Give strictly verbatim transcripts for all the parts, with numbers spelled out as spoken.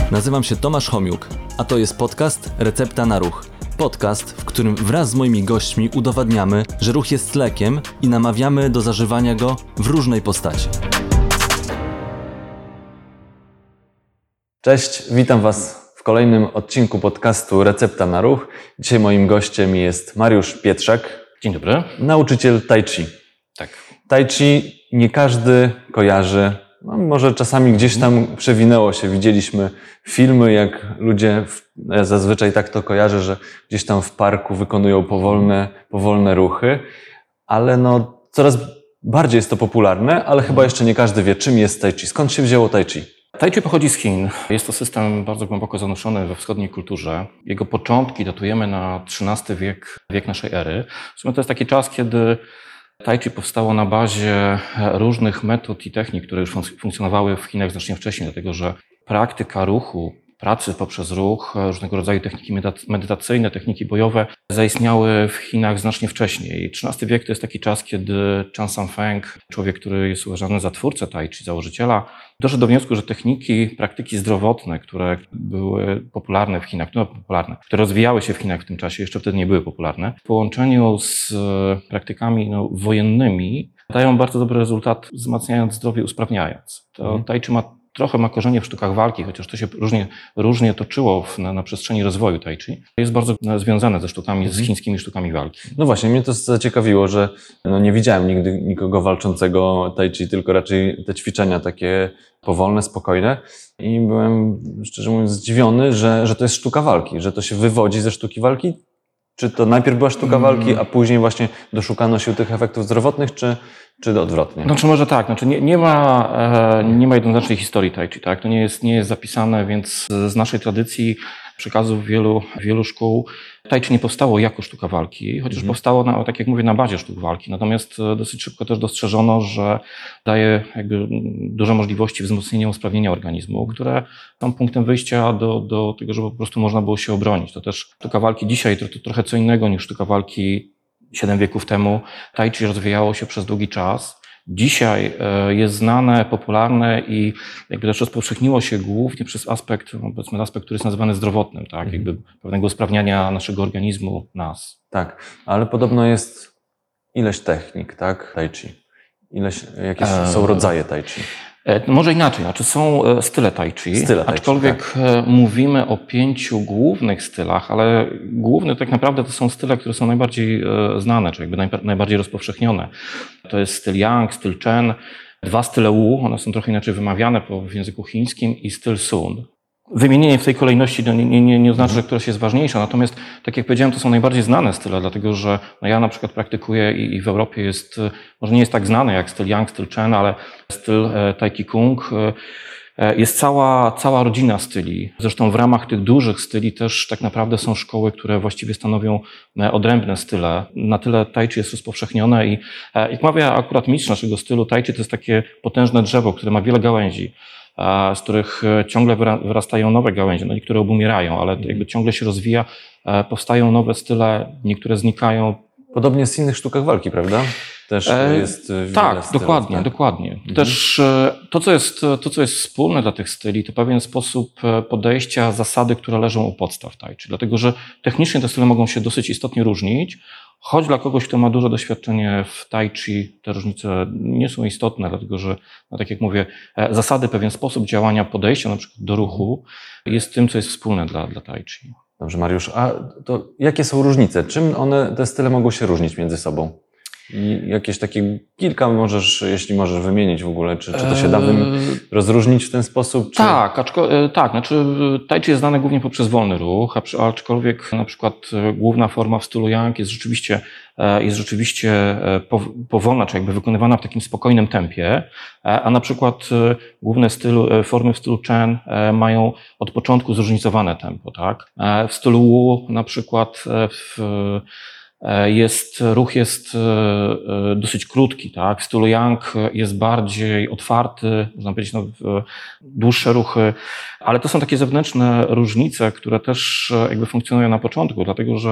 Nazywam się Tomasz Homiuk, a to jest podcast Recepta na Ruch. Podcast, w którym wraz z moimi gośćmi udowadniamy, że ruch jest lekiem i namawiamy do zażywania go w różnej postaci. Cześć, witam Was w kolejnym odcinku podcastu Recepta na Ruch. Dzisiaj moim gościem jest Mariusz Pietrzak. Dzień dobry. Nauczyciel tai chi. Tak. Tai chi nie każdy kojarzy. No, może czasami gdzieś tam przewinęło się. Widzieliśmy filmy, jak ludzie, w, ja zazwyczaj tak to kojarzę, że gdzieś tam w parku wykonują powolne, powolne ruchy, ale no coraz bardziej jest to popularne, ale chyba jeszcze nie każdy wie, czym jest tai chi. Skąd się wzięło tai chi? Tai chi pochodzi z Chin. Jest to system bardzo głęboko zanurzony we wschodniej kulturze. Jego początki datujemy na trzynasty wiek, wiek naszej ery. W sumie to jest taki czas, kiedy tai chi powstało na bazie różnych metod i technik, które już funkcjonowały w Chinach znacznie wcześniej, dlatego że praktyka ruchu, pracy poprzez ruch, różnego rodzaju techniki medytacyjne, techniki bojowe zaistniały w Chinach znacznie wcześniej. trzynasty wiek to jest taki czas, kiedy Chan Sanfeng, człowiek, który jest uważany za twórcę tai chi, założyciela, doszedł do wniosku, że techniki, praktyki zdrowotne, które były popularne w Chinach, no popularne, które rozwijały się w Chinach w tym czasie, jeszcze wtedy nie były popularne, w połączeniu z praktykami no, wojennymi dają bardzo dobry rezultat, wzmacniając zdrowie, usprawniając. To mhm. tai chi ma Trochę ma korzenie w sztukach walki, chociaż to się różnie, różnie toczyło w, na, na przestrzeni rozwoju tai chi. Jest bardzo związane ze sztukami, mhm. z chińskimi sztukami walki. No właśnie, mnie to zaciekawiło, że no nie widziałem nigdy nikogo walczącego tai chi, tylko raczej te ćwiczenia takie powolne, spokojne. I byłem, szczerze mówiąc, zdziwiony, że, że to jest sztuka walki, że to się wywodzi ze sztuki walki. Czy to najpierw była sztuka walki, a później właśnie doszukano się tych efektów zdrowotnych, czy, czy odwrotnie? Znaczy może tak, znaczy nie, nie, ma, e, nie ma jednoznacznej historii tai chi, tak? To nie jest, nie jest zapisane, więc z naszej tradycji, przekazów wielu, wielu szkół, tai chi nie powstało jako sztuka walki, chociaż mhm. powstało, na, tak jak mówię, na bazie sztuk walki. Natomiast dosyć szybko też dostrzeżono, że daje jakby duże możliwości wzmocnienia, usprawnienia organizmu, które są punktem wyjścia do, do tego, żeby po prostu można było się obronić. To też sztuka walki dzisiaj to, to trochę co innego niż sztuka walki siedem wieków temu. Tai chi rozwijało się przez długi czas. Dzisiaj jest znane, popularne i jakby też rozpowszechniło się głównie przez aspekt, powiedzmy aspekt, który jest nazywany zdrowotnym, tak, mhm. jakby pewnego usprawniania naszego organizmu, nas. Tak, ale podobno jest ileś technik, tak, tai chi. Ileś, jakieś eee. są rodzaje tai chi. Może inaczej, znaczy są style tai chi, style tai chi aczkolwiek tak. mówimy o pięciu głównych stylach, ale główne tak naprawdę to są style, które są najbardziej znane, czy jakby najbardziej rozpowszechnione. To jest styl Yang, styl Chen, dwa style Wu, one są trochę inaczej wymawiane w języku chińskim i styl Sun. Wymienienie w tej kolejności no, nie, nie, nie oznacza, że któraś jest ważniejsza, natomiast tak jak powiedziałem, to są najbardziej znane style, dlatego że no, ja na przykład praktykuję i, i w Europie jest, może nie jest tak znany jak styl Yang, styl Chen, ale styl e, Tai Chi Kung. E, jest cała, cała rodzina styli. Zresztą w ramach tych dużych styli też tak naprawdę są szkoły, które właściwie stanowią odrębne style. Na tyle tai chi jest rozpowszechnione i e, jak mawia akurat mistrz naszego stylu, tai chi to jest takie potężne drzewo, które ma wiele gałęzi, z których ciągle wyrastają nowe gałęzie, no niektóre obumierają, ale jakby ciągle się rozwija, powstają nowe style, niektóre znikają. Podobnie jest w innych sztukach walki, prawda? Też jest wiele Tak, stylów, dokładnie, tak? dokładnie. Mhm. Też to co, jest, to, co jest wspólne dla tych styli, to pewien sposób podejścia, zasady, które leżą u podstaw tai chi. Dlatego, że technicznie te style mogą się dosyć istotnie różnić, choć dla kogoś, kto ma duże doświadczenie w tai chi, te różnice nie są istotne, dlatego że, no tak jak mówię, zasady, pewien sposób działania, podejścia na przykład do ruchu jest tym, co jest wspólne dla, dla tai chi. Dobrze, Mariusz, a to jakie są różnice? Czym one, te style mogą się różnić między sobą? I jakieś takie kilka możesz, jeśli możesz wymienić w ogóle, czy, czy to się da eee... rozróżnić w ten sposób? Czy... Tak, aczko, tak, znaczy tai chi jest znane głównie poprzez wolny ruch, aczkolwiek na przykład główna forma w stylu Yang jest rzeczywiście, jest rzeczywiście powolna, czy jakby wykonywana w takim spokojnym tempie, a na przykład główne stylu, formy w stylu Chen mają od początku zróżnicowane tempo, tak? W stylu Wu na przykład w Jest, ruch jest dosyć krótki, tak? W stylu Yang jest bardziej otwarty, można powiedzieć, no, dłuższe ruchy, ale to są takie zewnętrzne różnice, które też jakby funkcjonują na początku, dlatego że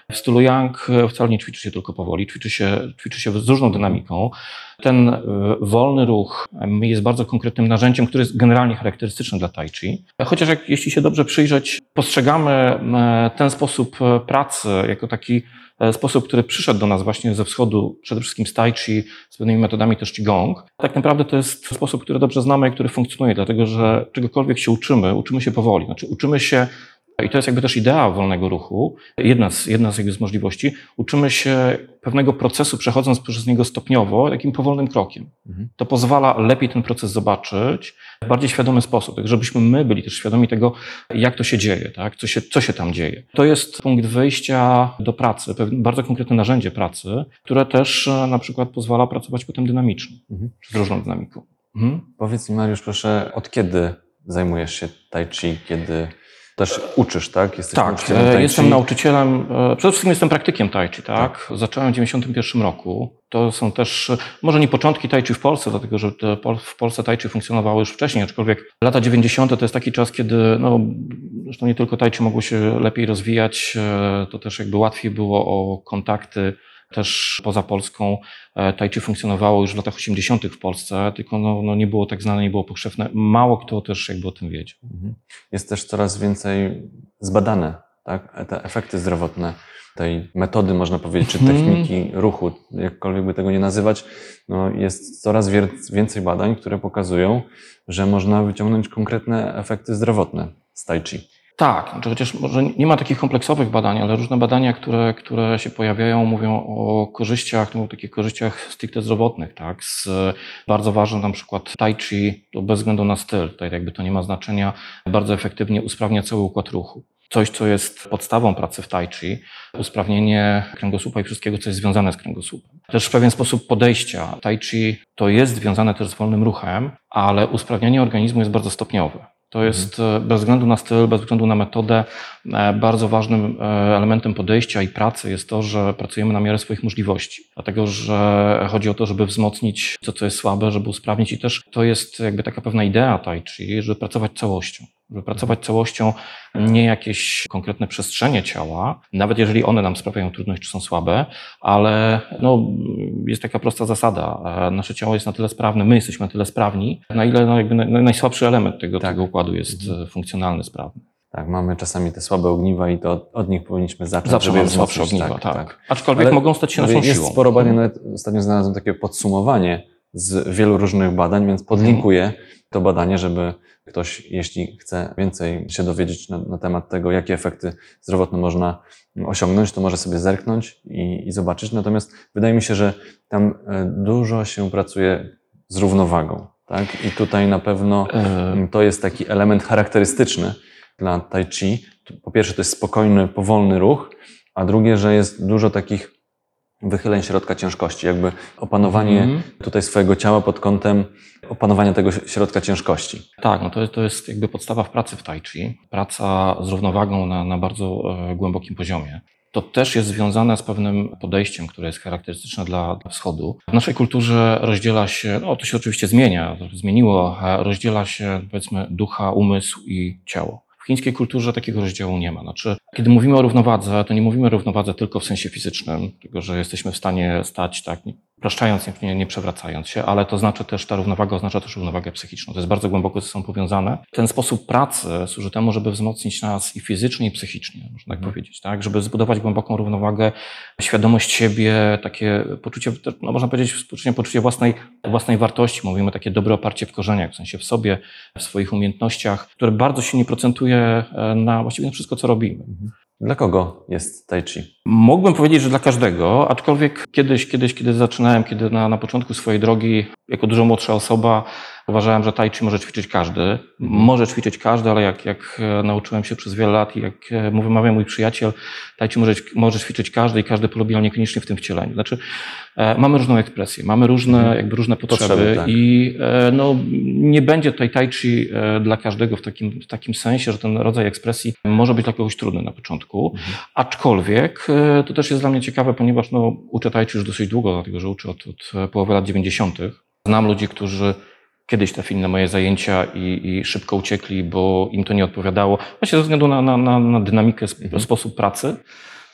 W stylu yang wcale nie ćwiczy się tylko powoli, ćwiczy się, ćwiczy się z różną dynamiką. Ten wolny ruch jest bardzo konkretnym narzędziem, które jest generalnie charakterystyczne dla tai chi. Chociaż jak, jeśli się dobrze przyjrzeć, postrzegamy ten sposób pracy jako taki sposób, który przyszedł do nas właśnie ze wschodu, przede wszystkim z tai chi, z pewnymi metodami też qigong. Tak naprawdę to jest sposób, który dobrze znamy i który funkcjonuje, dlatego że czegokolwiek się uczymy, uczymy się powoli. Znaczy uczymy się, i to jest jakby też idea wolnego ruchu, jedna z, jedna z, jakby z możliwości, uczymy się pewnego procesu, przechodząc przez niego stopniowo, takim powolnym krokiem. Mhm. To pozwala lepiej ten proces zobaczyć w bardziej świadomy sposób, tak żebyśmy my byli też świadomi tego, jak to się dzieje, tak? co, się, co się tam dzieje. To jest punkt wyjścia do pracy, pewne bardzo konkretne narzędzie pracy, które też na przykład pozwala pracować potem dynamicznie, mhm. z różną dynamiką. Mhm. Powiedz mi, Mariusz, proszę, od kiedy zajmujesz się tai chi, kiedy też uczysz, tak? Jesteś tak, nauczycielem tai chi? Jestem nauczycielem, przede wszystkim jestem praktykiem tai chi, tak? tak. Zacząłem w dziewięćdziesiątym pierwszym roku. To są też, może nie początki tai chi w Polsce, dlatego że w Polsce tai chi funkcjonowało już wcześniej, aczkolwiek lata dziewięćdziesiąte to jest taki czas, kiedy, no, zresztą nie tylko tai chi mogło się lepiej rozwijać, to też jakby łatwiej było o kontakty też poza Polską. Tai chi funkcjonowało już w latach osiemdziesiątych w Polsce, tylko no, no nie było tak znane, nie było powszechne. Mało kto też jakby o tym wiedział. Jest też coraz więcej zbadane, tak? Te efekty zdrowotne tej metody, można powiedzieć, czy techniki ruchu, jakkolwiek by tego nie nazywać, no jest coraz więcej badań, które pokazują, że można wyciągnąć konkretne efekty zdrowotne z tai chi. Tak, znaczy chociaż może nie ma takich kompleksowych badań, ale różne badania, które, które się pojawiają, mówią o korzyściach, no, takich korzyściach stricte zdrowotnych, tak? Z, bardzo ważne na przykład tai chi, to bez względu na styl, tutaj jakby to nie ma znaczenia, bardzo efektywnie usprawnia cały układ ruchu. Coś, co jest podstawą pracy w tai chi, usprawnienie kręgosłupa i wszystkiego, co jest związane z kręgosłupem. Też w pewien sposób podejścia. Tai chi to jest związane też z wolnym ruchem, ale usprawnianie organizmu jest bardzo stopniowe. To jest bez względu na styl, bez względu na metodę, bardzo ważnym elementem podejścia i pracy jest to, że pracujemy na miarę swoich możliwości. Dlatego, że chodzi o to, żeby wzmocnić to, co jest słabe, żeby usprawnić i też to jest jakby taka pewna idea tai chi, żeby pracować całością. Żeby pracować całością, nie jakieś konkretne przestrzenie ciała, nawet jeżeli one nam sprawiają trudność czy są słabe, ale no, jest taka prosta zasada. Nasze ciało jest na tyle sprawne, my jesteśmy na tyle sprawni, na ile no, jakby najsłabszy element tego, tak. tego układu jest mhm. funkcjonalny, sprawny. Tak, mamy czasami te słabe ogniwa i to od, od nich powinniśmy zacząć. Zawsze mamy słabsze ogniwa, tak. tak. tak. Aczkolwiek ale mogą stać się naszą jest siłą. Jest sporo badań, nawet ostatnio znalazłem takie podsumowanie z wielu różnych badań, więc podlinkuję hmm. to badanie, żeby ktoś, jeśli chce więcej się dowiedzieć na, na temat tego, jakie efekty zdrowotne można osiągnąć, to może sobie zerknąć i, i zobaczyć. Natomiast wydaje mi się, że tam dużo się pracuje z równowagą, tak? I tutaj na pewno to jest taki element charakterystyczny dla tai chi. Po pierwsze, to jest spokojny, powolny ruch, a drugie, że jest dużo takich wychyleń środka ciężkości, jakby opanowanie mm. tutaj swojego ciała pod kątem opanowania tego środka ciężkości. Tak, no to jest, to jest jakby podstawa w pracy w tai chi. Praca z równowagą na, na bardzo e, głębokim poziomie. To też jest związane z pewnym podejściem, które jest charakterystyczne dla, dla wschodu. W naszej kulturze rozdziela się, no to się oczywiście zmienia, to się zmieniło, rozdziela się powiedzmy ducha, umysł i ciało. W chińskiej kulturze takiego rozdziału nie ma. Znaczy, kiedy mówimy o równowadze, to nie mówimy o równowadze tylko w sensie fizycznym, tylko że jesteśmy w stanie stać tak, nie upraszczając, nie, nie przewracając się, ale to znaczy też, ta równowaga oznacza też równowagę psychiczną. To jest bardzo głęboko ze sobą powiązane. Ten sposób pracy służy temu, żeby wzmocnić nas i fizycznie, i psychicznie, można tak hmm. powiedzieć, tak? Żeby zbudować głęboką równowagę, świadomość siebie, takie poczucie, no można powiedzieć, poczucie, poczucie własnej, własnej wartości. Mówimy takie dobre oparcie w korzeniach, w sensie w sobie, w swoich umiejętnościach, które bardzo silnie procentuje na właściwie na wszystko, co robimy. Dla kogo jest tai chi? Mógłbym powiedzieć, że dla każdego, aczkolwiek kiedyś, kiedyś, kiedy zaczynałem, kiedy na, na początku swojej drogi, jako dużo młodsza osoba, uważałem, że tai chi może ćwiczyć każdy. Mhm. Może ćwiczyć każdy, ale jak, jak nauczyłem się przez wiele lat i jak mawia mój przyjaciel, tai chi może, może ćwiczyć każdy i każdy polubi, ale niekoniecznie w tym wcieleniu. Znaczy, e, mamy różną ekspresję, mamy różne, mhm. jakby różne potrzeby, potrzeby tak. i e, no, nie będzie tutaj tai chi e, dla każdego w takim, w takim sensie, że ten rodzaj ekspresji może być dla kogoś trudny na początku, mhm. aczkolwiek e, to też jest dla mnie ciekawe, ponieważ no, uczę tai chi już dosyć długo, dlatego że uczę od, od połowy lat dziewięćdziesiątych. Znam ludzi, którzy kiedyś trafili na moje zajęcia i, i szybko uciekli, bo im to nie odpowiadało, właśnie ze względu na, na, na, na dynamikę, mhm. sposób pracy.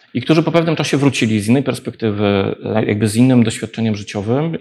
i którzy po pewnym czasie wrócili z innej perspektywy, jakby z innym doświadczeniem życiowym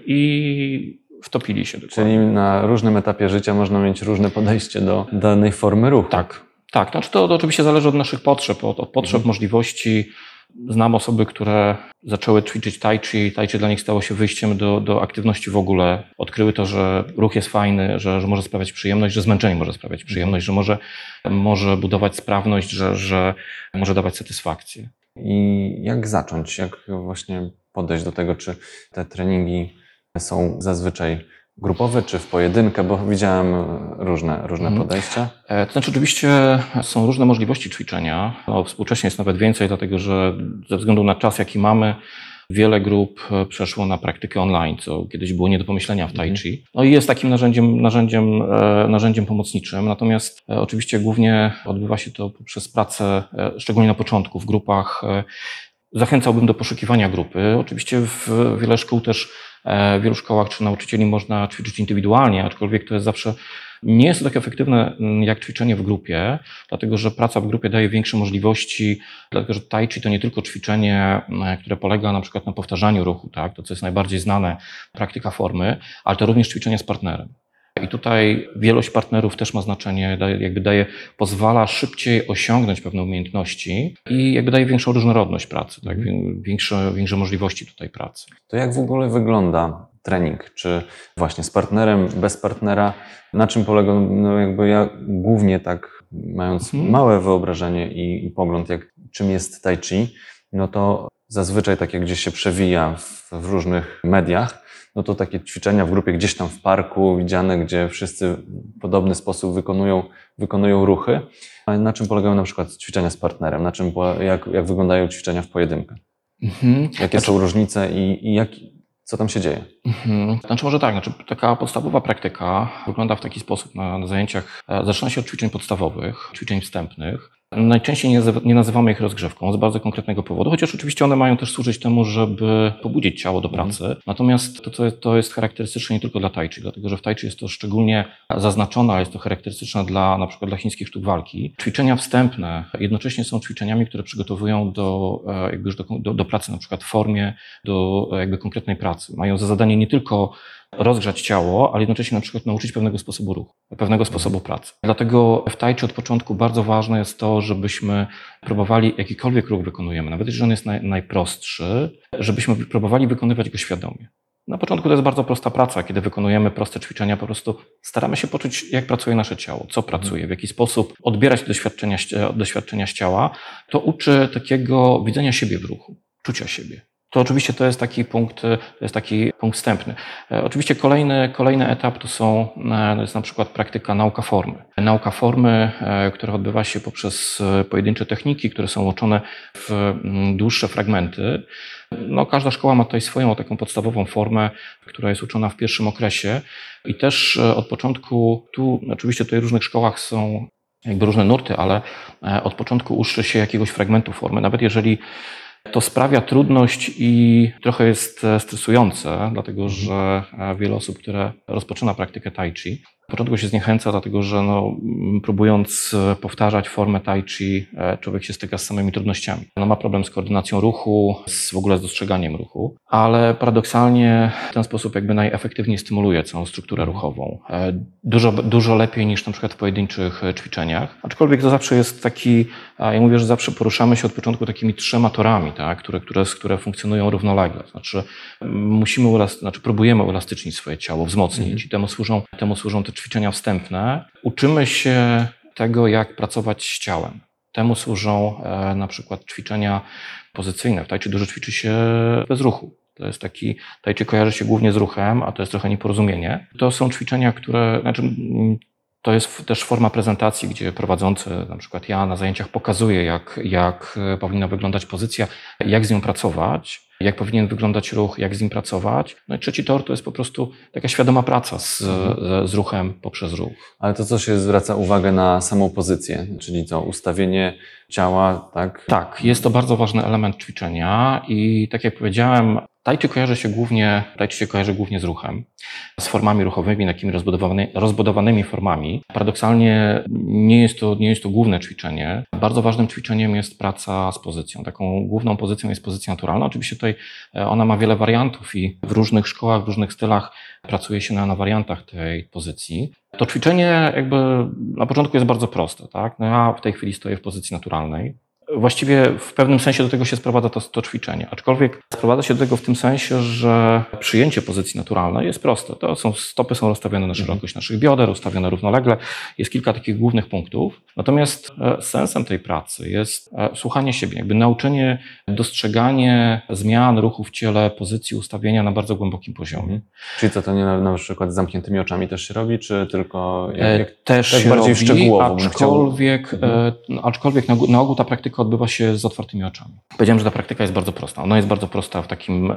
i wtopili się. Dokładnie. Czyli na różnym etapie życia można mieć różne podejście do danej formy ruchu. Tak, tak. Znaczy to, to oczywiście zależy od naszych potrzeb, od, od potrzeb, Mhm. możliwości. Znam osoby, które zaczęły ćwiczyć tai chi. Tai chi dla nich stało się wyjściem do, do aktywności w ogóle. Odkryły to, że ruch jest fajny, że, że może sprawiać przyjemność, że zmęczenie może sprawiać przyjemność, że może, może budować sprawność, że, że może dawać satysfakcję. I jak zacząć? Jak właśnie podejść do tego, czy te treningi są zazwyczaj grupowe, czy w pojedynkę, bo widziałem różne, różne Mhm. podejścia. E, To znaczy oczywiście są różne możliwości ćwiczenia. No, współcześnie jest nawet więcej, dlatego że ze względu na czas, jaki mamy, wiele grup przeszło na praktykę online, co kiedyś było nie do pomyślenia w tai chi. No i jest takim narzędziem, narzędziem, e, narzędziem pomocniczym, natomiast e, oczywiście głównie odbywa się to poprzez pracę, e, szczególnie na początku, w grupach. E, Zachęcałbym do poszukiwania grupy. Oczywiście w wiele szkół też, w wielu szkołach czy nauczycieli można ćwiczyć indywidualnie, aczkolwiek to jest zawsze, nie jest to tak efektywne jak ćwiczenie w grupie, dlatego że praca w grupie daje większe możliwości, dlatego że tai chi to nie tylko ćwiczenie, które polega na przykład na powtarzaniu ruchu, tak, to co jest najbardziej znane, praktyka formy, ale to również ćwiczenie z partnerem. I tutaj wielość partnerów też ma znaczenie, daje, jakby daje, pozwala szybciej osiągnąć pewne umiejętności i jakby daje większą różnorodność pracy, tak? Większe, większe możliwości tutaj pracy. To jak w ogóle wygląda trening? Czy właśnie z partnerem, bez partnera? Na czym polega, no jakby ja głównie tak, mając Mhm. małe wyobrażenie i, i pogląd, jak, czym jest tai chi, no to zazwyczaj tak jak gdzieś się przewija w, w różnych mediach, no to takie ćwiczenia w grupie gdzieś tam w parku widziane, gdzie wszyscy w podobny sposób wykonują, wykonują ruchy. A na czym polegają na przykład ćwiczenia z partnerem? Na czym, jak, jak wyglądają ćwiczenia w pojedynkę? Mhm. Jakie Znaczy, są różnice i, i jak, co tam się dzieje? Mhm. Znaczy może tak, znaczy taka podstawowa praktyka wygląda w taki sposób na, na zajęciach. e, Zaczyna się od ćwiczeń podstawowych, ćwiczeń wstępnych. Najczęściej nie, nazywa, nie nazywamy ich rozgrzewką z bardzo konkretnego powodu, chociaż oczywiście one mają też służyć temu, żeby pobudzić ciało do pracy. Mhm. Natomiast to, to, jest, to jest charakterystyczne nie tylko dla tai chi, dlatego że w tai chi jest to szczególnie zaznaczone, ale jest to charakterystyczne dla na przykład dla chińskich sztuk walki. Ćwiczenia wstępne jednocześnie są ćwiczeniami, które przygotowują do, e, jakby już do, do, do pracy na przykład w formie, do e, jakby konkretnej pracy. Mają za zadanie nie tylko rozgrzać ciało, ale jednocześnie na przykład nauczyć pewnego sposobu ruchu, pewnego sposobu pracy. Dlatego w tai chi od początku bardzo ważne jest to, żebyśmy próbowali, jakikolwiek ruch wykonujemy, nawet jeżeli on jest naj, najprostszy, żebyśmy próbowali wykonywać go świadomie. Na początku to jest bardzo prosta praca, kiedy wykonujemy proste ćwiczenia, po prostu staramy się poczuć, jak pracuje nasze ciało, co pracuje, w jaki sposób odbierać doświadczenia, doświadczenia z ciała. To uczy takiego widzenia siebie w ruchu, czucia siebie. To oczywiście to jest taki punkt, to jest taki punkt wstępny. E, oczywiście kolejny, kolejny etap to są, e, to jest na przykład praktyka nauka formy. Nauka formy, e, która odbywa się poprzez pojedyncze techniki, które są łączone w m, dłuższe fragmenty. No, każda szkoła ma tutaj swoją taką podstawową formę, która jest uczona w pierwszym okresie i też e, od początku, tu oczywiście tutaj w różnych szkołach są jakby różne nurty, ale e, od początku uczy się jakiegoś fragmentu formy, nawet jeżeli to sprawia trudność i trochę jest stresujące, dlatego że wiele osób, które rozpoczyna praktykę tai chi, na początku się zniechęca, dlatego że no, próbując powtarzać formę tai chi, człowiek się styka z samymi trudnościami. No, ma problem z koordynacją ruchu, z, w ogóle z dostrzeganiem ruchu, ale paradoksalnie w ten sposób jakby najefektywniej stymuluje całą strukturę ruchową. Dużo, dużo lepiej niż na przykład w pojedynczych ćwiczeniach. Aczkolwiek to zawsze jest taki, ja mówię, że zawsze poruszamy się od początku takimi trzema torami, tak, które, które, które funkcjonują równolegle. Znaczy musimy, uelast- znaczy próbujemy uelastycznić swoje ciało, wzmocnić mm. i temu służą, temu służą te ćwiczenia wstępne. Uczymy się tego, jak pracować z ciałem. Temu służą e, na przykład ćwiczenia pozycyjne. W tai chi dużo ćwiczy się bez ruchu. To jest taki, tai chi kojarzy się głównie z ruchem, a to jest trochę nieporozumienie. To są ćwiczenia, które, znaczy to jest też forma prezentacji, gdzie prowadzący, na przykład ja na zajęciach pokazuję, jak, jak powinna wyglądać pozycja, jak z nią pracować, jak powinien wyglądać ruch, jak z nim pracować. No i trzeci tor to jest po prostu taka świadoma praca z, z ruchem poprzez ruch. Ale to co się zwraca uwagę na samą pozycję, czyli to ustawienie ciała, tak? Tak, jest to bardzo ważny element ćwiczenia i tak jak powiedziałem, Tai chi kojarzy się głównie, tai chi się kojarzy głównie z ruchem, z formami ruchowymi, takimi rozbudowanymi, rozbudowanymi formami. Paradoksalnie nie jest to, nie jest to główne ćwiczenie. Bardzo ważnym ćwiczeniem jest praca z pozycją. Taką główną pozycją jest pozycja naturalna. Oczywiście tutaj ona ma wiele wariantów i w różnych szkołach, w różnych stylach pracuje się na, na wariantach tej pozycji. To ćwiczenie jakby na początku jest bardzo proste, tak? No ja w tej chwili stoję w pozycji naturalnej. Właściwie w pewnym sensie do tego się sprowadza to, to ćwiczenie, aczkolwiek sprowadza się do tego w tym sensie, że przyjęcie pozycji naturalnej jest proste. To są, stopy są rozstawione na szerokość naszych bioder, ustawione równolegle. Jest kilka takich głównych punktów. Natomiast sensem tej pracy jest słuchanie siebie, jakby nauczenie, dostrzeganie zmian ruchu w ciele, pozycji, ustawienia na bardzo głębokim poziomie. Mhm. Czyli co, to nie na, na przykład z zamkniętymi oczami też się robi, czy tylko jak, jak, też tak się bardziej robi, szczegółowo? Aczkolwiek, chciał... mhm. aczkolwiek na, na ogół ta praktyka odbywa się z otwartymi oczami. Powiedziałem, że ta praktyka jest bardzo prosta. Ona jest bardzo prosta w takim e,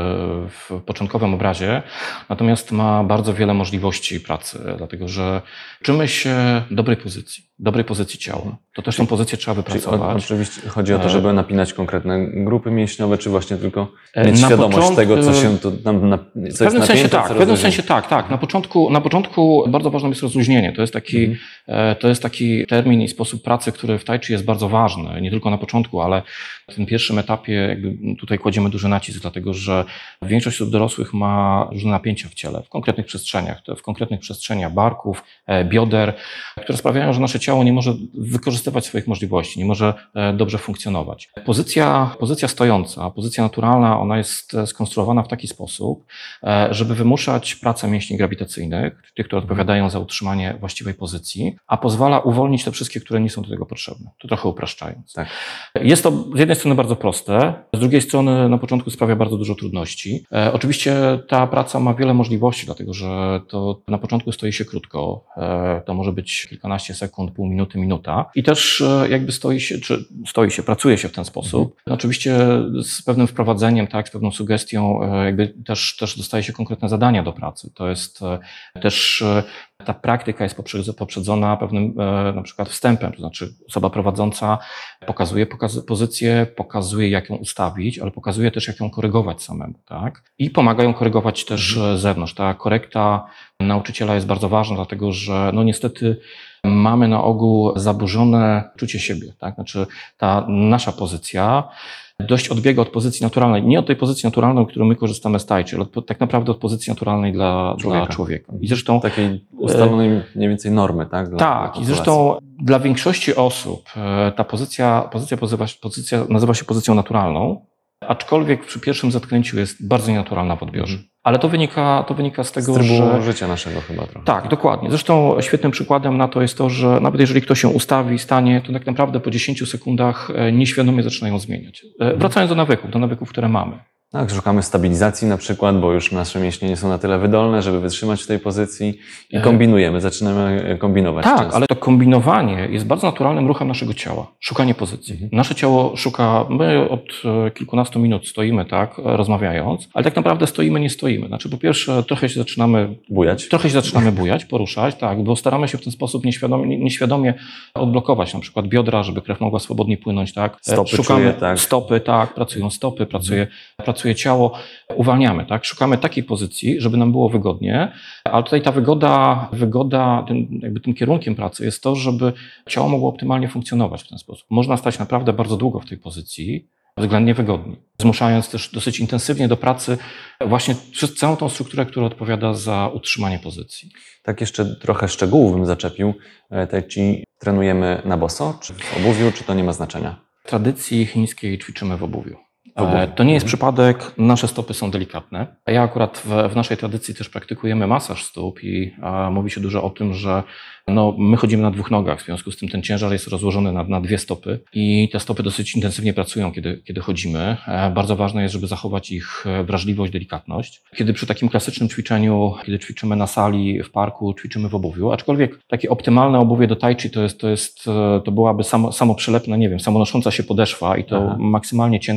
w początkowym obrazie, natomiast ma bardzo wiele możliwości pracy, dlatego że uczymy się dobrej pozycji, dobrej pozycji ciała. To też tą pozycję trzeba wypracować. Czyli oczywiście chodzi o to, żeby napinać konkretne grupy mięśniowe, czy właśnie tylko mieć na świadomość początku, tego, co się tu nam, na, co w jest pewnym napięte, sensie tak, co w pewnym rozluźnione. sensie tak, tak. Na początku, na początku bardzo ważne jest rozluźnienie. To jest taki, mhm. to jest taki termin i sposób pracy, który w tai chi jest bardzo ważny. Nie tylko na początku, ale w tym pierwszym etapie jakby tutaj kładziemy duży nacisk, dlatego że większość osób dorosłych ma różne napięcia w ciele, w konkretnych przestrzeniach, w konkretnych przestrzeniach barków, bioder, które sprawiają, że nasze ciało nie może wykorzystywać swoich możliwości, nie może dobrze funkcjonować. Pozycja, pozycja stojąca, pozycja naturalna, ona jest skonstruowana w taki sposób, żeby wymuszać pracę mięśni grawitacyjnych, tych, które odpowiadają za utrzymanie właściwej pozycji, a pozwala uwolnić te wszystkie, które nie są do tego potrzebne. To trochę upraszczając. Tak. Jest to z jednej strony bardzo proste, z drugiej strony na początku sprawia bardzo dużo trudności. E, oczywiście ta praca ma wiele możliwości, dlatego że to na początku stoi się krótko. E, to może być kilkanaście sekund, pół minuty, minuta. I też e, jakby stoi się, czy stoi się, pracuje się w ten sposób. Mhm. Oczywiście z pewnym wprowadzeniem, tak, z pewną sugestią, e, jakby też, też dostaje się konkretne zadania do pracy. To jest e, też e, ta praktyka jest poprzedzona pewnym e, na przykład wstępem, to znaczy osoba prowadząca pokazuje pokaz pozycję, pokazuje jak ją ustawić, ale pokazuje też jak ją korygować samemu, tak? I pomaga ją korygować też z zewnątrz. Ta korekta nauczyciela jest bardzo ważna, dlatego że no niestety mamy na ogół zaburzone czucie siebie, tak? Znaczy ta nasza pozycja dość odbiega od pozycji naturalnej. Nie od tej pozycji naturalnej, którą my korzystamy z tai chi, ale tak naprawdę od pozycji naturalnej dla człowieka. Dla człowieka. I zresztą takiej ustalonej mniej więcej normy, tak? Dla, tak, dla i zresztą dla większości osób ta pozycja, pozycja, pozycja nazywa się pozycją naturalną, aczkolwiek przy pierwszym zetknięciu jest bardzo nienaturalna w odbiorze. Mhm. Ale to wynika, to wynika z tego, z trybu że... życia naszego chyba trochę. Tak, dokładnie. Zresztą świetnym przykładem na to jest to, że nawet jeżeli ktoś się ustawi, stanie, to tak naprawdę po dziesięciu sekundach nieświadomie zaczynają zmieniać. Wracając do nawyków, do nawyków, które mamy. Tak, szukamy stabilizacji na przykład, bo już nasze mięśnie nie są na tyle wydolne, żeby wytrzymać w tej pozycji i kombinujemy, zaczynamy kombinować. Tak, często. ale to kombinowanie jest bardzo naturalnym ruchem naszego ciała. Szukanie pozycji. Mhm. Nasze ciało szuka, my od kilkunastu minut stoimy, tak, rozmawiając, ale tak naprawdę stoimy, nie stoimy. Znaczy po pierwsze trochę się zaczynamy bujać, trochę się zaczynamy bujać, poruszać, tak, bo staramy się w ten sposób nieświadomie, nieświadomie odblokować na przykład biodra, żeby krew mogła swobodnie płynąć, tak. Stopy Szukamy czuję, tak. stopy, tak, pracują stopy, pracuje, mhm. pracuje ciało, uwalniamy, tak? Szukamy takiej pozycji, żeby nam było wygodnie, ale tutaj ta wygoda, wygoda tym, jakby tym kierunkiem pracy jest to, żeby ciało mogło optymalnie funkcjonować w ten sposób. Można stać naprawdę bardzo długo w tej pozycji, względnie wygodnie, zmuszając też dosyć intensywnie do pracy właśnie przez całą tą strukturę, która odpowiada za utrzymanie pozycji. Tak jeszcze trochę szczegółów bym zaczepił. Tai chi trenujemy na boso, czy w obuwiu, czy to nie ma znaczenia? W tradycji chińskiej ćwiczymy w obuwiu. Obuwie. To nie jest przypadek, nasze stopy są delikatne. Ja akurat w, w naszej tradycji też praktykujemy masaż stóp i a, mówi się dużo o tym, że no, my chodzimy na dwóch nogach, w związku z tym ten ciężar jest rozłożony na, na dwie stopy i te stopy dosyć intensywnie pracują, kiedy, kiedy chodzimy. E, bardzo ważne jest, żeby zachować ich wrażliwość, delikatność. Kiedy przy takim klasycznym ćwiczeniu, kiedy ćwiczymy na sali, w parku, ćwiczymy w obuwiu, aczkolwiek takie optymalne obuwie do tai chi to jest, to jest, to byłaby samo, samoprzylepna, nie wiem, samonosząca się podeszwa i to Aha. maksymalnie cienka, taka, która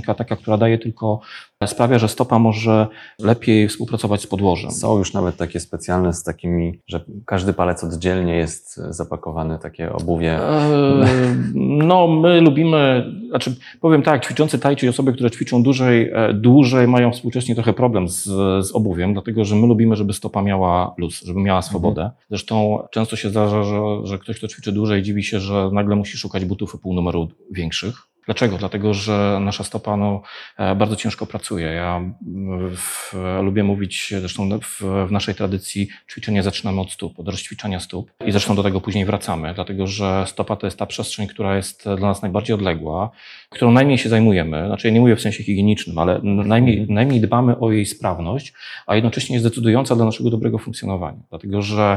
która daje tylko, sprawia, że stopa może lepiej współpracować z podłożem. Są już nawet takie specjalne z takimi, że każdy palec oddzielnie jest zapakowany, takie obuwie. Eee, no, my lubimy, znaczy powiem tak, ćwiczący tai chi, osoby, które ćwiczą dłużej, dłużej mają współcześnie trochę problem z, z obuwiem, dlatego że my lubimy, żeby stopa miała luz, żeby miała swobodę. Mhm. Zresztą często się zdarza, że, że ktoś, kto ćwiczy dłużej, dziwi się, że nagle musi szukać butów o pół numeru większych. Dlaczego? Dlatego, że nasza stopa no, bardzo ciężko pracuje. Ja w, lubię mówić, zresztą w, w naszej tradycji ćwiczenie zaczynamy od stóp, od rozćwiczania stóp i zresztą do tego później wracamy, dlatego że stopa to jest ta przestrzeń, która jest dla nas najbardziej odległa, którą najmniej się zajmujemy, znaczy ja nie mówię w sensie higienicznym, ale najmniej, najmniej dbamy o jej sprawność, a jednocześnie jest decydująca dla naszego dobrego funkcjonowania, dlatego że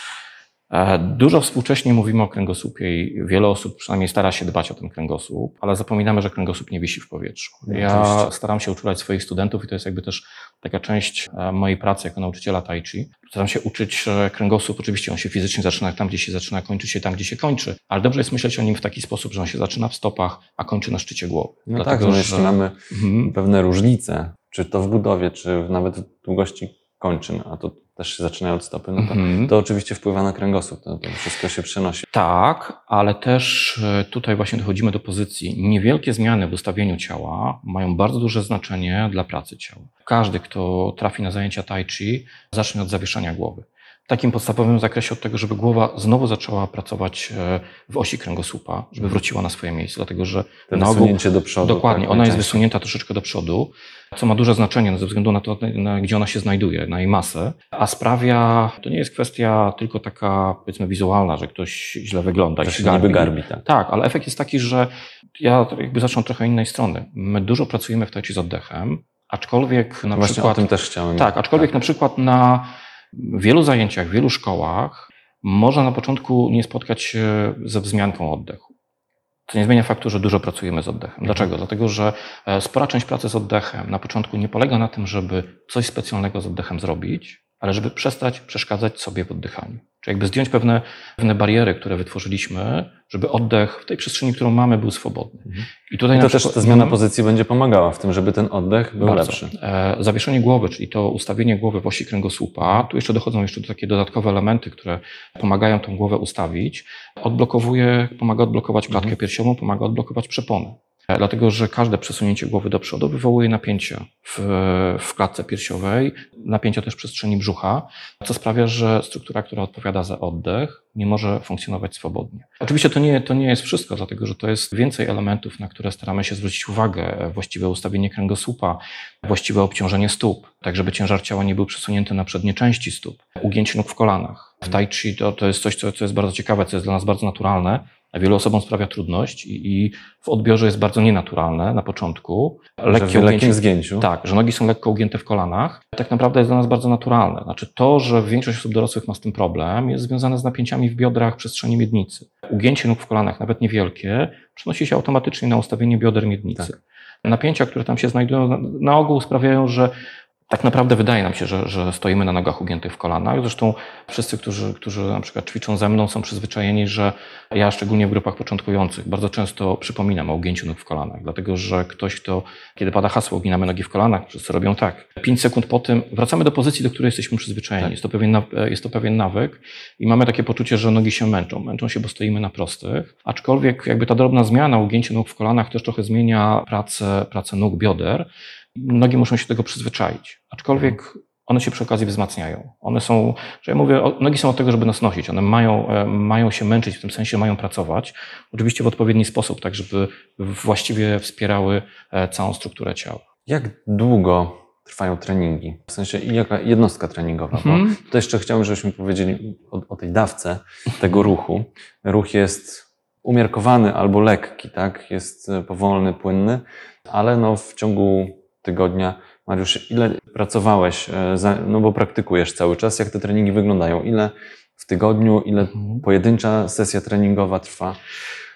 dużo współcześnie mówimy o kręgosłupie i wiele osób przynajmniej stara się dbać o ten kręgosłup, ale zapominamy, że kręgosłup nie wisi w powietrzu. Ja Oczywiście. staram się uczulać swoich studentów i to jest jakby też taka część mojej pracy jako nauczyciela tai chi. Staram się uczyć, że kręgosłup oczywiście on się fizycznie zaczyna tam, gdzie się zaczyna, kończy się tam, gdzie się kończy, ale dobrze jest myśleć o nim w taki sposób, że on się zaczyna w stopach, a kończy na szczycie głowy. No Dlatego, tak, no że... jeśli mamy mhm. pewne różnice, czy to w budowie, czy nawet w długości kończyn, a to też się zaczyna od stopy, no to, Mhm. to oczywiście wpływa na kręgosłup, to, to wszystko się przenosi. Tak, ale też tutaj właśnie dochodzimy do pozycji. Niewielkie zmiany w ustawieniu ciała mają bardzo duże znaczenie dla pracy ciała. Każdy, kto trafi na zajęcia tai chi, zacznie od zawieszania głowy. W takim podstawowym zakresie od tego, żeby głowa znowu zaczęła pracować w osi kręgosłupa, żeby wróciła na swoje miejsce, dlatego że to na ogół, wysunięcie do przodu. Dokładnie, tak, ona jest wysunięta troszeczkę do przodu, co ma duże znaczenie ze względu na to, na, gdzie ona się znajduje, na jej masę, a sprawia, to nie jest kwestia tylko taka, powiedzmy, wizualna, że ktoś źle wygląda i To się się garbi. niby garbi, tak. Tak, ale efekt jest taki, że ja jakby zacznę od trochę innej strony. My dużo pracujemy w tai chi z oddechem, aczkolwiek na Właśnie przykład... o tym też chciałem. Tak, aczkolwiek tak. na przykład na w wielu zajęciach, w wielu szkołach można na początku nie spotkać się ze wzmianką oddechu. To nie zmienia faktu, że dużo pracujemy z oddechem. Dlaczego? Dlatego, że spora część pracy z oddechem na początku nie polega na tym, żeby coś specjalnego z oddechem zrobić, ale żeby przestać przeszkadzać sobie w oddychaniu. Czyli jakby zdjąć pewne, pewne bariery, które wytworzyliśmy, żeby oddech w tej przestrzeni, którą mamy, był swobodny. I, tutaj I to przykład... też ta zmiana pozycji będzie pomagała w tym, żeby ten oddech był Bardzo. lepszy. E, zawieszenie głowy, czyli to ustawienie głowy w osi kręgosłupa, tu jeszcze dochodzą jeszcze takie dodatkowe elementy, które pomagają tą głowę ustawić. Odblokowuje, pomaga odblokować klatkę mhm. piersiową, pomaga odblokować przepony. Dlatego, że każde przesunięcie głowy do przodu wywołuje napięcie w, w klatce piersiowej, napięcie też w przestrzeni brzucha, co sprawia, że struktura, która odpowiada za oddech, nie może funkcjonować swobodnie. Oczywiście to nie, to nie jest wszystko, dlatego że to jest więcej elementów, na które staramy się zwrócić uwagę. Właściwe ustawienie kręgosłupa, właściwe obciążenie stóp, tak żeby ciężar ciała nie był przesunięty na przednie części stóp, ugięcie nóg w kolanach. W tai chi to, to jest coś, co, co jest bardzo ciekawe, co jest dla nas bardzo naturalne, a wielu osobom sprawia trudność i, i w odbiorze jest bardzo nienaturalne na początku. Lekkie w lekkim zgięciu. Tak, że nogi są lekko ugięte w kolanach. Tak naprawdę jest dla nas bardzo naturalne. Znaczy to, że większość osób dorosłych ma z tym problem, jest związane z napięciami w biodrach, przestrzeni miednicy. Ugięcie nóg w kolanach, nawet niewielkie, przenosi się automatycznie na ustawienie bioder miednicy. Tak. Napięcia, które tam się znajdują, na, na ogół sprawiają, że tak naprawdę wydaje nam się, że, że stoimy na nogach ugiętych w kolanach. Zresztą wszyscy, którzy, którzy na przykład ćwiczą ze mną, są przyzwyczajeni, że ja szczególnie w grupach początkujących bardzo często przypominam o ugięciu nóg w kolanach, dlatego że ktoś, kto, kiedy pada hasło uginamy nogi w kolanach, wszyscy robią tak. Pięć sekund po tym wracamy do pozycji, do której jesteśmy przyzwyczajeni. Tak. Jest to pewien, jest to pewien nawyk i mamy takie poczucie, że nogi się męczą. Męczą się, bo stoimy na prostych. Aczkolwiek jakby ta drobna zmiana, ugięcie nóg w kolanach też trochę zmienia pracę, pracę nóg, bioder. Nogi muszą się do tego przyzwyczaić, aczkolwiek one się przy okazji wzmacniają. One są, że ja mówię, nogi są od tego, żeby nas nosić. One mają, mają się męczyć, w tym sensie mają pracować, oczywiście w odpowiedni sposób, tak żeby właściwie wspierały całą strukturę ciała. Jak długo trwają treningi? W sensie jaka jednostka treningowa? Mhm. Bo tutaj jeszcze chciałbym, żebyśmy powiedzieli o, o tej dawce tego ruchu. Ruch jest umiarkowany albo lekki, tak? Jest powolny, płynny, ale no w ciągu tygodnia. Mariusz, ile pracowałeś, no bo praktykujesz cały czas, jak te treningi wyglądają? Ile w tygodniu, ile pojedyncza sesja treningowa trwa?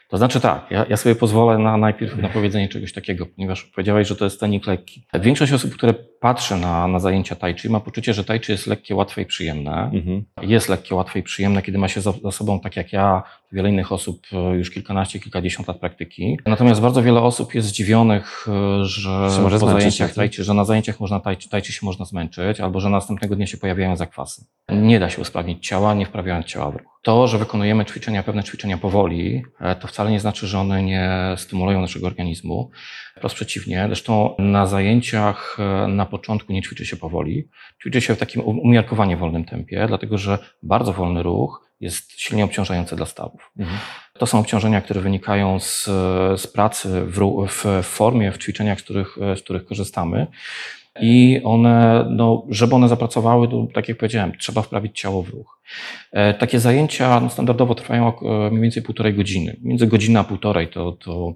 To znaczy tak, ja, ja sobie pozwolę na najpierw na powiedzenie czegoś takiego, ponieważ powiedziałeś, że to jest trening lekki. Większość osób, które patrzy na, na zajęcia tai chi, ma poczucie, że tai chi jest lekkie, łatwe i przyjemne. Mhm. Jest lekkie, łatwe i przyjemne, kiedy ma się za, za sobą, tak jak ja, wiele innych osób, już kilkanaście, kilkadziesiąt lat praktyki. Natomiast bardzo wiele osób jest zdziwionych, że Się może po zmęczyć zajęciach na tym. tai chi, że na zajęciach można tai chi, tai chi się można zmęczyć, albo że następnego dnia się pojawiają zakwasy. Nie da się usprawnić ciała, nie wprawiając ciała w ruch. To, że wykonujemy ćwiczenia, pewne ćwiczenia powoli, to wcale nie znaczy, że one nie stymulują naszego organizmu. Wprost przeciwnie. Zresztą na zajęciach na początku nie ćwiczy się powoli. Ćwiczy się w takim umiarkowanie wolnym tempie, dlatego że bardzo wolny ruch jest silnie obciążający dla stawów. Mhm. To są obciążenia, które wynikają z, z pracy w, w formie, w ćwiczeniach, z których, z których korzystamy. I one, no, żeby one zapracowały, to, tak jak powiedziałem, trzeba wprawić ciało w ruch. E, takie zajęcia no, standardowo trwają e, mniej więcej półtorej godziny. Między godzina a półtorej to, to,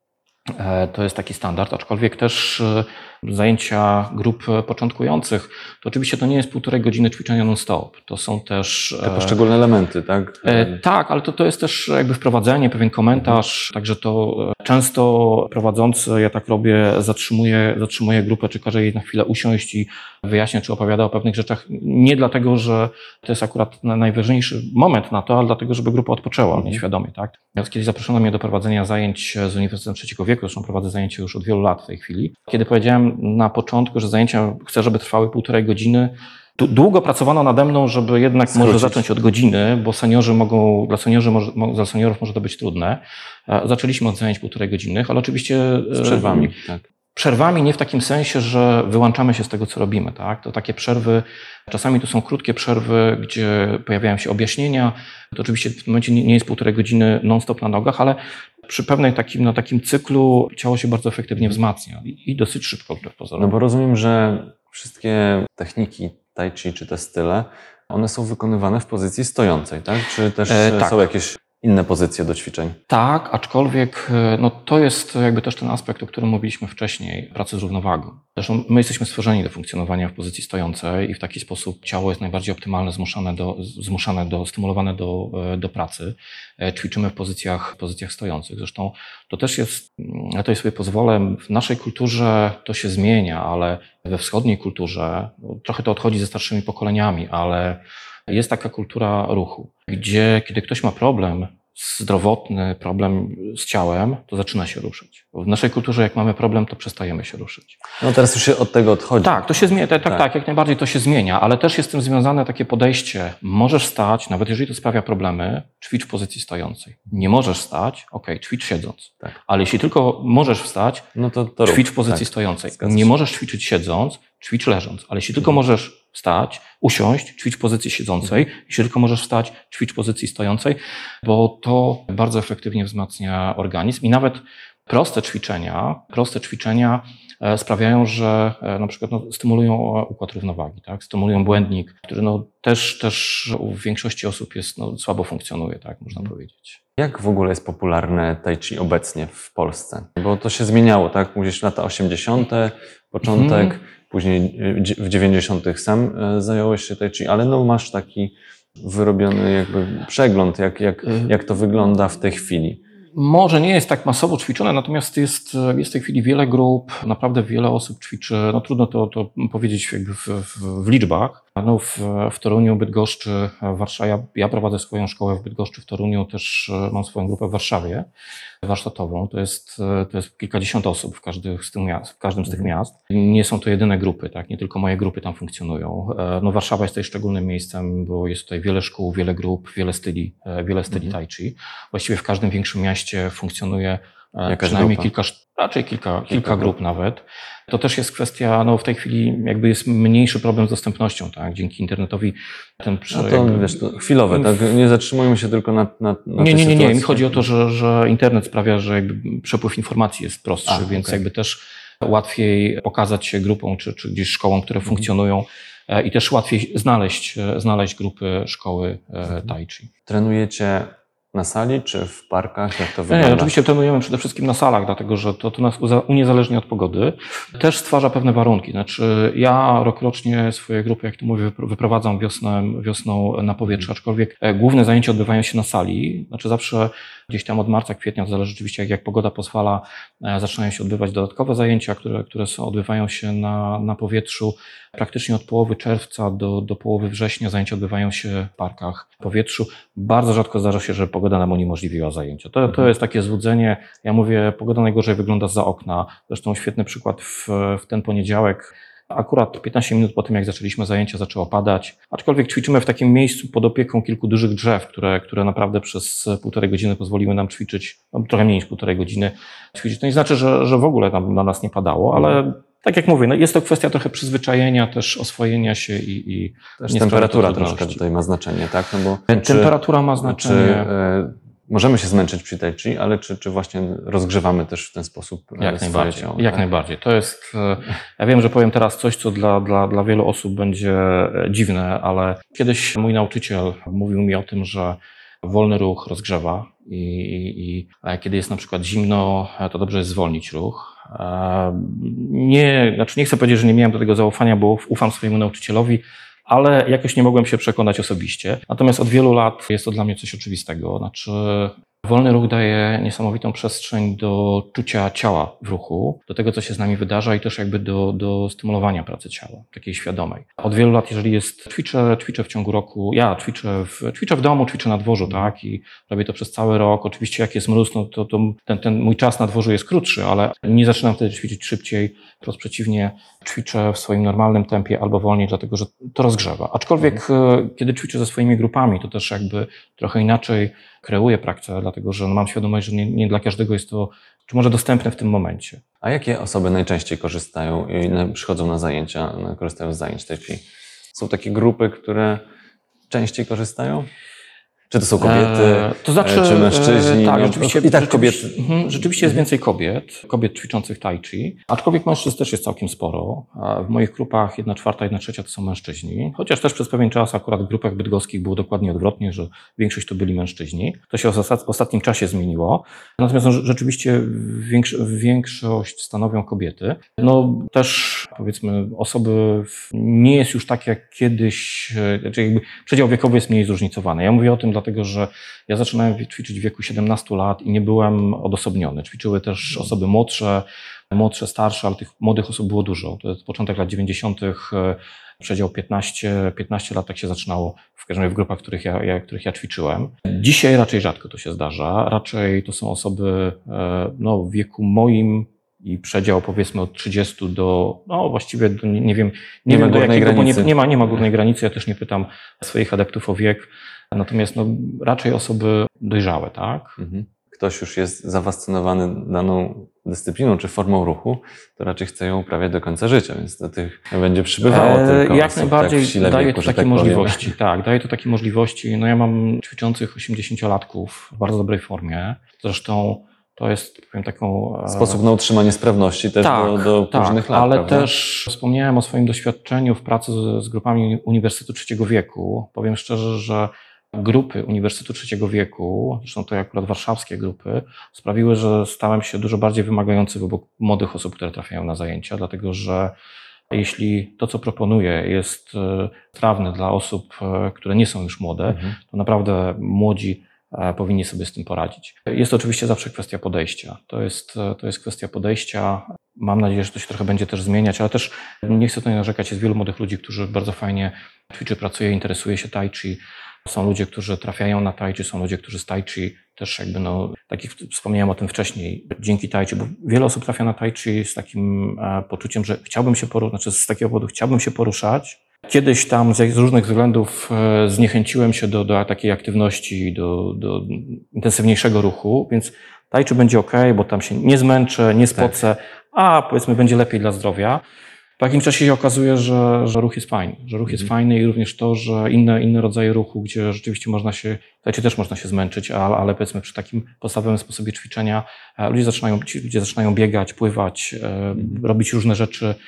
e, to jest taki standard, aczkolwiek też e, zajęcia grup początkujących, to oczywiście to nie jest półtorej godziny ćwiczenia non-stop. To są też... Te poszczególne elementy, tak? E, tak, ale to, to jest też jakby wprowadzenie, pewien komentarz, mhm. Także to często prowadzący, ja tak robię, zatrzymuje, zatrzymuje grupę, czy każe jej na chwilę usiąść i wyjaśnia, czy opowiada o pewnych rzeczach. Nie dlatego, że to jest akurat najważniejszy moment na to, ale dlatego, żeby grupa odpoczęła mhm. nieświadomie, tak? Kiedyś zaproszono mnie do prowadzenia zajęć z Uniwersytetem Trzeciego Wieku, zresztą prowadzę zajęcia już od wielu lat w tej chwili. Kiedy powiedziałem na początku, że zajęcia chcę, żeby trwały półtorej godziny, długo pracowano nade mną, żeby jednak Skrócić. może zacząć od godziny, bo seniorzy mogą, dla, seniorzy może, dla seniorów może to być trudne. Zaczęliśmy od zajęć półtorej godzinnych, ale oczywiście z przerwami. Tak. Przerwami nie w takim sensie, że wyłączamy się z tego, co robimy. Tak? To takie przerwy, czasami to są krótkie przerwy, gdzie pojawiają się objaśnienia. To oczywiście w tym momencie nie jest półtorej godziny non-stop na nogach, ale przy pewnej takim, na takim cyklu ciało się bardzo efektywnie wzmacnia i, i dosyć szybko wbrew pozorom. No bo rozumiem, że wszystkie techniki tai chi czy te style, one są wykonywane w pozycji stojącej, tak? Czy też e, tak. są jakieś inne pozycje do ćwiczeń? Tak, aczkolwiek no, to jest jakby też ten aspekt, o którym mówiliśmy wcześniej, pracy z równowagą. Zresztą my jesteśmy stworzeni do funkcjonowania w pozycji stojącej i w taki sposób ciało jest najbardziej optymalne, zmuszane do, zmuszane do, stymulowane do, do pracy. Ćwiczymy w pozycjach, pozycjach stojących. Zresztą to też jest, ja tutaj sobie pozwolę, w naszej kulturze to się zmienia, ale we wschodniej kulturze, no, trochę to odchodzi ze starszymi pokoleniami, ale jest taka kultura ruchu, gdzie kiedy ktoś ma problem zdrowotny, problem z ciałem, to zaczyna się ruszać. W naszej kulturze jak mamy problem, to przestajemy się ruszyć. No teraz już się od tego odchodzi. Tak, to się zmienia, tak, tak, tak, jak najbardziej to się zmienia, ale też jest z tym związane takie podejście. Możesz stać, nawet jeżeli to sprawia problemy, ćwicz w pozycji stojącej. Nie możesz stać, okej, okay, ćwicz siedząc. Tak. Ale jeśli tylko możesz wstać, no to, to ćwicz w pozycji tak, stojącej. Nie możesz ćwiczyć siedząc, ćwicz leżąc. Ale jeśli tylko mhm. możesz wstać, usiąść, ćwicz w pozycji siedzącej. Mhm. Jeśli tylko możesz wstać, ćwicz w pozycji stojącej, bo to bardzo efektywnie wzmacnia organizm i nawet proste ćwiczenia, proste ćwiczenia sprawiają, że na przykład no, stymulują układ równowagi, tak? Stymulują błędnik, który no, też, też u większości osób jest, no, słabo funkcjonuje, tak można mhm. powiedzieć. Jak w ogóle jest popularne tai chi obecnie w Polsce? Bo to się zmieniało, tak? Mówisz lata osiemdziesiąte, początek, mhm. później w dziewięćdziesiątych sam zająłeś się tai chi, ale no masz taki wyrobiony jakby przegląd, jak, jak, jak to wygląda w tej chwili. Może nie jest tak masowo ćwiczone, natomiast jest, jest w tej chwili wiele grup, naprawdę wiele osób ćwiczy, no trudno to, to powiedzieć jakby w, w, w liczbach. No w, w Toruniu, Bydgoszczy, w Warszawie, ja, ja prowadzę swoją szkołę w Bydgoszczy, w Toruniu, też mam swoją grupę w Warszawie warsztatową. To jest, to jest kilkadziesiąt osób w, każdych z tych miast, w każdym z tych miast. Nie są to jedyne grupy, tak? Nie tylko moje grupy tam funkcjonują. No Warszawa jest tutaj szczególnym miejscem, bo jest tutaj wiele szkół, wiele grup, wiele styli, wiele styli mhm. tai chi. Właściwie w każdym większym mieście funkcjonuje Jakaś przynajmniej grupa. kilka, raczej kilka, kilka, kilka grup nawet. To też jest kwestia, no w tej chwili jakby jest mniejszy problem z dostępnością, tak? Dzięki internetowi ten... No to jakby, wiesz, to chwilowe, tak? Nie zatrzymujmy się tylko na, na, na Nie, nie, nie, nie. Mi chodzi o to, że, że internet sprawia, że jakby przepływ informacji jest prostszy, A, więc okay. jakby też łatwiej pokazać się grupą, czy, czy gdzieś szkołom, które mhm. funkcjonują i też łatwiej znaleźć, znaleźć grupy szkoły mhm. tai chi. Trenujecie na sali, czy w parkach? Jak to Nie, wygląda? nie, oczywiście trenujemy przede wszystkim na salach, dlatego że to, to nas uza- uniezależnia od pogody. Też stwarza pewne warunki. Znaczy, ja rokrocznie swoje grupy, jak to mówię, wypro- wyprowadzam wiosnę, wiosną na powietrze, aczkolwiek e, główne zajęcia odbywają się na sali. Znaczy zawsze gdzieś tam od marca, kwietnia, zależy oczywiście jak, jak pogoda pozwala, e, zaczynają się odbywać dodatkowe zajęcia, które, które są, odbywają się na, na powietrzu. Praktycznie od połowy czerwca do, do połowy września zajęcia odbywają się w parkach, w powietrzu. Bardzo rzadko zdarza się, że pogoda nam uniemożliwiła zajęcia. To, to jest takie złudzenie. Ja mówię, pogoda najgorzej wygląda zza okna. Zresztą świetny przykład w, w ten poniedziałek. Akurat piętnaście minut po tym, jak zaczęliśmy zajęcia, zaczęło padać. Aczkolwiek ćwiczymy w takim miejscu pod opieką kilku dużych drzew, które, które naprawdę przez półtorej godziny pozwoliły nam ćwiczyć, no, trochę mniej niż półtorej godziny ćwiczyć. To nie znaczy, że, że w ogóle nam, na nas nie padało, ale tak jak mówię, no jest to kwestia trochę przyzwyczajenia, też oswojenia się i, i Też nie temperatura sprawi to troszkę trudności. tutaj ma znaczenie, tak? No bo Temperatura ma czy, znaczenie. Czy, e, możemy się zmęczyć przy tai chi, ale czy, czy właśnie rozgrzewamy też w ten sposób e, Jak swoje najbardziej, ciało? jak tak? najbardziej. To jest, e, ja wiem, że powiem teraz coś, co dla, dla, dla wielu osób będzie e, dziwne, ale kiedyś mój nauczyciel mówił mi o tym, że wolny ruch rozgrzewa i, i, i e, kiedy jest na przykład zimno, e, to dobrze jest zwolnić ruch. E, Nie, znaczy nie chcę powiedzieć, że nie miałem do tego zaufania, bo ufam swojemu nauczycielowi, ale jakoś nie mogłem się przekonać osobiście. Natomiast od wielu lat jest to dla mnie coś oczywistego. Znaczy, wolny ruch daje niesamowitą przestrzeń do czucia ciała w ruchu, do tego, co się z nami wydarza i też jakby do, do stymulowania pracy ciała, takiej świadomej. Od wielu lat, jeżeli jest, ćwiczę, ćwiczę w ciągu roku, ja ćwiczę w, ćwiczę w domu, ćwiczę na dworzu, tak, i robię to przez cały rok. Oczywiście jak jest mróz, no to, to ten, ten mój czas na dworzu jest krótszy, ale nie zaczynam wtedy ćwiczyć szybciej, wprost przeciwnie, ćwiczę w swoim normalnym tempie albo wolniej, dlatego że to rozgrzewa. Aczkolwiek mhm. kiedy ćwiczę ze swoimi grupami, to też jakby trochę inaczej kreuję pracę, dlatego że no mam świadomość, że nie, nie dla każdego jest to, czy może dostępne w tym momencie. A jakie osoby najczęściej korzystają i na- przychodzą na zajęcia, na- korzystają z zajęć tai chi? Są takie grupy, które częściej korzystają? Czy to są kobiety, Eee, to znaczy, e, czy mężczyźni? E, tak, No, rzeczywiście, I tak rzeczywiście, kobiety. mhm, rzeczywiście jest więcej kobiet, kobiet ćwiczących tai chi, aczkolwiek mężczyzn też jest całkiem sporo. A w moich grupach jedna czwarta, jedna trzecia to są mężczyźni, chociaż też przez pewien czas akurat w grupach bydgoskich było dokładnie odwrotnie, że większość to byli mężczyźni. To się w ostat- w ostatnim czasie zmieniło, natomiast no, rzeczywiście większo- większość stanowią kobiety. No też powiedzmy osoby, w- nie jest już tak jak kiedyś, e, znaczy jakby przedział wiekowy jest mniej zróżnicowany. Ja mówię o tym dlatego, że ja zaczynałem ćwiczyć w wieku siedemnastu lat i nie byłem odosobniony. Ćwiczyły też osoby młodsze, młodsze, starsze, ale tych młodych osób było dużo. To jest początek lat dziewięćdziesiątych, przedział piętnaście, piętnaście lat, tak się zaczynało w każdym razie w grupach, w których ja, ja, których ja ćwiczyłem. Dzisiaj raczej rzadko to się zdarza. Raczej to są osoby e, no, w wieku moim i przedział powiedzmy od trzydziestu do, no właściwie do, nie, nie wiem, nie, Nie ma wiem do górnej jakiego, bo nie, granicy. nie, ma, nie ma górnej granicy, ja też nie pytam swoich adeptów o wiek. Natomiast no, raczej osoby dojrzałe, tak? Mhm. Ktoś już jest zafascynowany daną dyscypliną czy formą ruchu, to raczej chce ją uprawiać do końca życia, więc do tych będzie przybywało E, tylko Jak osób, najbardziej tak, w sile daje wieku, to że takie tak powiem. możliwości. Tak, daje to takie możliwości. No ja mam ćwiczących osiemdziesięciolatków w bardzo dobrej formie. Zresztą to jest, powiem, taką... e, Sposób na utrzymanie sprawności też tak, do, do tak, późnych lat, ale prawda? też wspomniałem o swoim doświadczeniu w pracy z, z grupami Uniwersytetu Trzeciego Wieku. Powiem szczerze, że grupy Uniwersytetu Trzeciego Wieku, zresztą to akurat warszawskie grupy, sprawiły, że stałem się dużo bardziej wymagający wobec młodych osób, które trafiają na zajęcia, dlatego że jeśli to, co proponuję, jest e, trawne dla osób, e, które nie są już młode, Mhm. to naprawdę młodzi e, powinni sobie z tym poradzić. Jest to oczywiście zawsze kwestia podejścia. To jest, e, to jest kwestia podejścia. Mam nadzieję, że to się trochę będzie też zmieniać, ale też nie chcę tutaj narzekać. Jest wielu młodych ludzi, którzy bardzo fajnie ćwiczy, pracuje, interesuje się tai chi. Są ludzie, którzy trafiają na tai chi, są ludzie, którzy z tai chi też jakby, no, tak jak wspomniałem o tym wcześniej, dzięki tai chi, bo wiele osób trafia na tai chi z takim e, poczuciem, że chciałbym się poruszać, znaczy z takiego powodu chciałbym się poruszać. Kiedyś tam z, z różnych względów e, zniechęciłem się do, do takiej aktywności, do, do intensywniejszego ruchu, więc tai chi będzie ok, bo tam się nie zmęczę, nie spocę, a powiedzmy będzie lepiej dla zdrowia. Po jakimś czasie się okazuje, że, że ruch jest fajny, że ruch jest Mhm. fajny i również to, że inne, inne rodzaje ruchu, gdzie rzeczywiście można się, tutaj też można się zmęczyć, ale, ale powiedzmy przy takim podstawowym sposobie ćwiczenia e, ludzie zaczynają, ci ludzie zaczynają biegać, pływać, e, robić różne rzeczy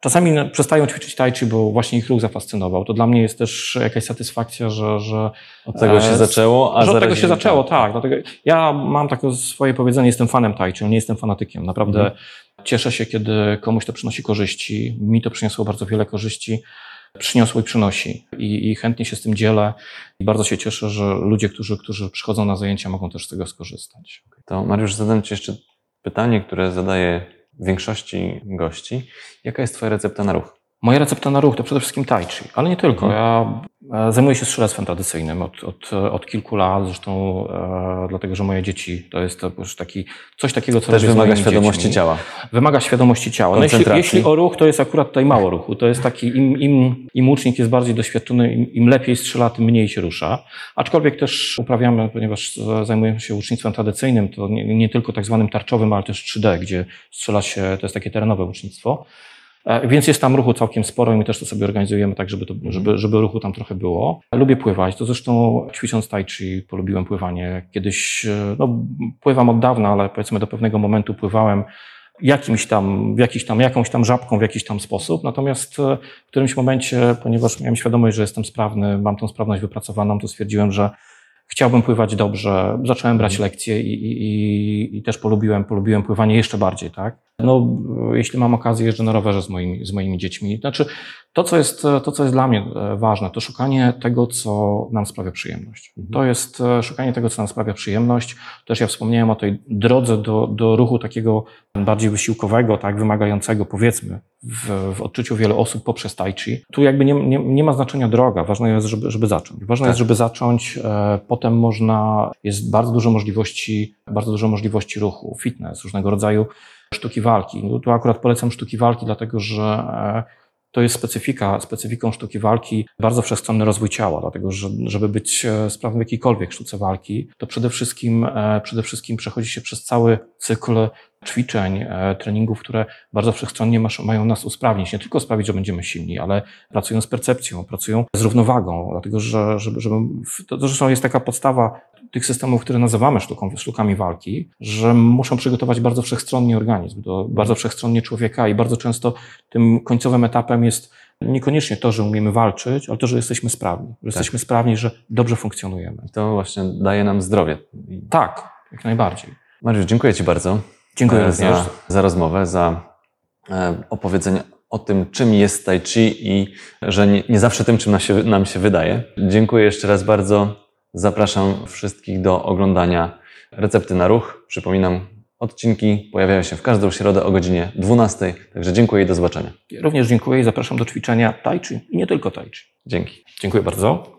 czasami przestają ćwiczyć tai chi, bo właśnie ich ruch zafascynował. To dla mnie jest też jakaś satysfakcja, że... że od tego się e, zaczęło, a że od tego się zarazem- zaczęło, tak. Dlatego ja mam takie swoje powiedzenie, jestem fanem tai chi, nie jestem fanatykiem. Naprawdę Mhm. cieszę się, kiedy komuś to przynosi korzyści. Mi to przyniosło bardzo wiele korzyści. Przyniosło i przynosi. I, I chętnie się z tym dzielę. I bardzo się cieszę, że ludzie, którzy, którzy przychodzą na zajęcia, mogą też z tego skorzystać. To Mariusz, zadam Ci jeszcze pytanie, które zadaję większości gości. Jaka jest Twoja recepta na ruch? Moja recepta na ruch to przede wszystkim tai chi, ale nie tylko. Ja e, zajmuję się strzelectwem tradycyjnym od, od, od kilku lat, zresztą e, dlatego, że moje dzieci to jest to już taki, coś takiego, co Też robię z wymaga moimi świadomości dziećmi. ciała. Wymaga świadomości ciała. No jeśli, Koncentracji. jeśli o ruch, to jest akurat tutaj mało ruchu. To jest taki, im, im, im łucznik jest bardziej doświadczony, im, im lepiej strzela, tym mniej się rusza. Aczkolwiek też uprawiamy, ponieważ zajmujemy się łucznictwem tradycyjnym, to nie, nie tylko tak zwanym tarczowym, ale też trzy D, gdzie strzela się, to jest takie terenowe łucznictwo. E, Więc jest tam ruchu całkiem sporo i my też to sobie organizujemy tak, żeby, to, żeby, żeby ruchu tam trochę było. Lubię pływać, to zresztą ćwicząc tai chi polubiłem pływanie. Kiedyś, e, no pływam od dawna, ale powiedzmy do pewnego momentu pływałem jakimś tam, w jakiś tam, jakąś tam żabką w jakiś tam sposób. Natomiast e, w którymś momencie, ponieważ miałem świadomość, że jestem sprawny, mam tą sprawność wypracowaną, to stwierdziłem, że chciałbym pływać dobrze, zacząłem brać lekcje i, i, i, i też polubiłem, polubiłem pływanie jeszcze bardziej, tak? No, jeśli mam okazję, jeżdżę na rowerze z moimi, z moimi dziećmi. Znaczy, to co, jest, to, co jest dla mnie ważne, to szukanie tego, co nam sprawia przyjemność. Mhm. To jest szukanie tego, co nam sprawia przyjemność. Też ja wspomniałem o tej drodze do, do ruchu takiego bardziej wysiłkowego, tak, wymagającego, powiedzmy, w, w odczuciu wielu osób poprzez tai chi. Tu jakby nie, nie, nie ma znaczenia droga, ważne jest, żeby, żeby zacząć. Ważne Tak. jest, żeby zacząć, e, potem można, jest bardzo dużo możliwości, bardzo dużo możliwości ruchu, fitness, różnego rodzaju sztuki walki. No, tu akurat polecam sztuki walki, dlatego że e, to jest specyfika, specyfiką sztuki walki, bardzo wszechstronny rozwój ciała, dlatego że żeby być e, sprawnym w jakiejkolwiek sztuce walki, to przede wszystkim, e, przede wszystkim przechodzi się przez cały cykl ćwiczeń, e, treningów, które bardzo wszechstronnie masz, mają nas usprawnić. Nie tylko sprawić, że będziemy silni, ale pracują z percepcją, pracują z równowagą, dlatego że żeby, żeby, to zresztą jest taka podstawa tych systemów, które nazywamy sztuką, sztukami walki, że muszą przygotować bardzo wszechstronnie organizm, do, bardzo wszechstronnie człowieka i bardzo często tym końcowym etapem jest niekoniecznie to, że umiemy walczyć, ale to, że jesteśmy sprawni. Że jesteśmy sprawni, że dobrze funkcjonujemy. To właśnie daje nam zdrowie. Tak, jak najbardziej. Mariusz, dziękuję Ci bardzo. Dziękuję e, również. za, za rozmowę, za e, opowiedzenie o tym, czym jest tai chi i że nie, nie zawsze tym, czym nam się, nam się wydaje. Dziękuję jeszcze raz bardzo. Zapraszam wszystkich do oglądania Recepty na ruch. Przypominam, odcinki pojawiają się w każdą środę o godzinie dwunastej. Także dziękuję i do zobaczenia. Również dziękuję i zapraszam do ćwiczenia tai chi i nie tylko tai chi. Dzięki. Dziękuję bardzo.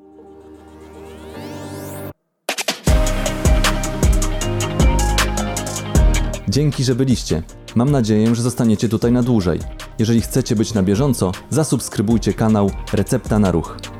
Dzięki, że byliście. Mam nadzieję, że zostaniecie tutaj na dłużej. Jeżeli chcecie być na bieżąco, zasubskrybujcie kanał Recepta na ruch.